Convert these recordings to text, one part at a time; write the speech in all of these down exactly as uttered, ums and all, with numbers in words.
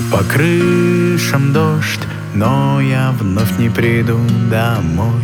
По крышам дождь, но я вновь не приду домой.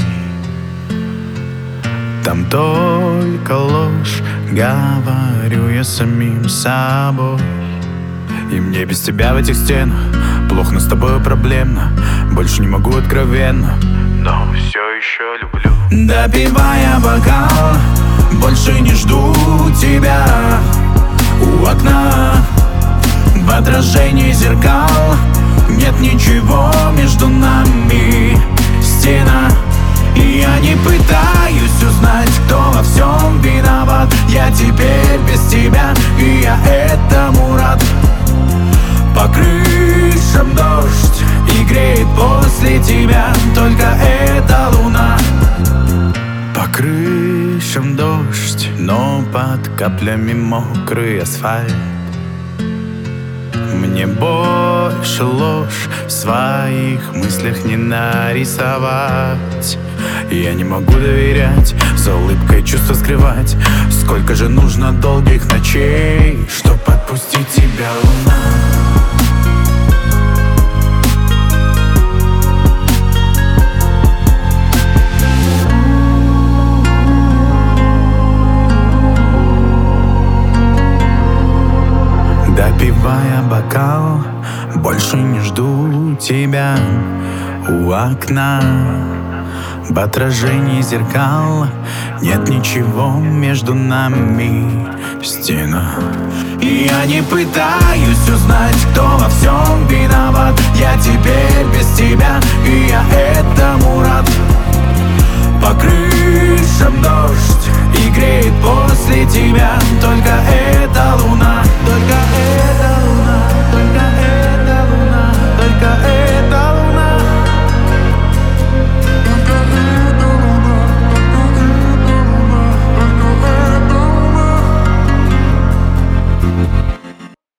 Там только ложь, говорю я самим собой. И мне без тебя в этих стенах плохо, но с тобой проблемно. Больше не могу откровенно, но все еще люблю. Допивая бокал, больше не жду тебя у окна. В отражении зеркал нет ничего между нами. Стена. И я не пытаюсь узнать, кто во всем виноват. Я теперь без тебя, и я этому рад. По крышам дождь, и греет после тебя только эта луна. По крышам дождь, но под каплями мокрый асфальт. Мне больше ложь в своих мыслях не нарисовать. Я не могу доверять, за улыбкой чувства скрывать. Сколько же нужно долгих ночей, чтоб отпустить тебя, луна. Допивая бокал, больше не жду тебя у окна. В отражении зеркал нет ничего между нами. Стена. И я не пытаюсь узнать, кто во всем виноват. Я теперь без тебя, и я этому рад. По крышам дождь, и греет после тебя только эта луна.